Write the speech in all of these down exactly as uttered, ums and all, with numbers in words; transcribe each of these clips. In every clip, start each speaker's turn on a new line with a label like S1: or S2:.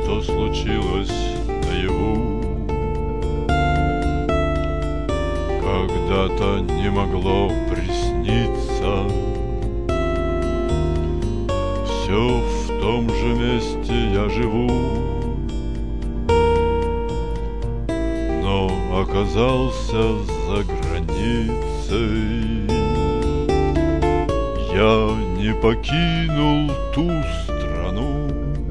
S1: что случилось наяву, когда-то не могло присниться. Все в том же месте я живу, но оказался за границей. Я не покинул ту страну,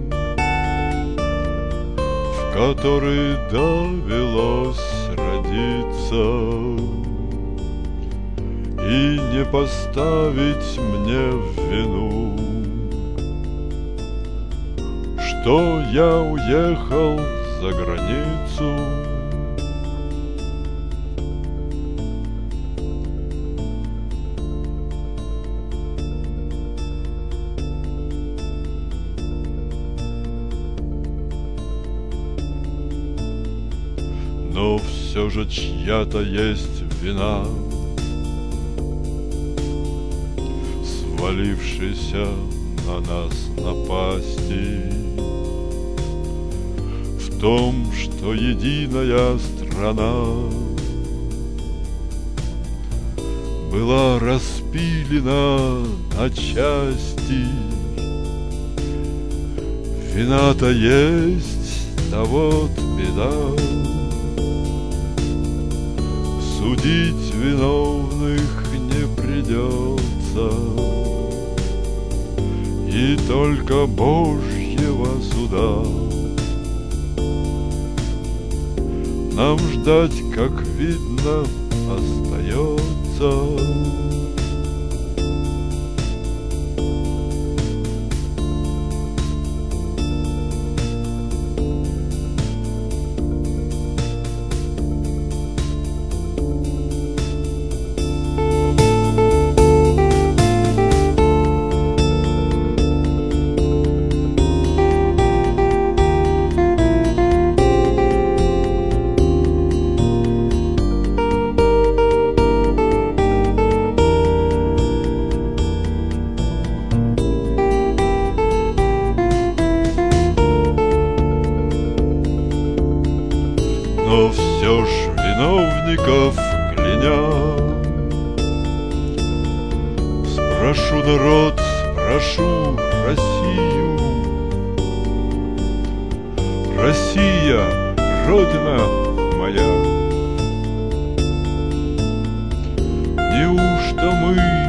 S1: в которой довелось родиться, и не поставить мне в вину, что я уехал за границу. Но все же чья-то есть вина, свалившаяся на нас напасти, в том, что единая страна была распилена на части. Вина-то есть, да вот беда. Судить виновных не придется, и только Божьего суда нам ждать, как видно, остается. Но все ж виновников кляня, спрошу народ, спрошу Россию. Россия, Родина моя, неужто мы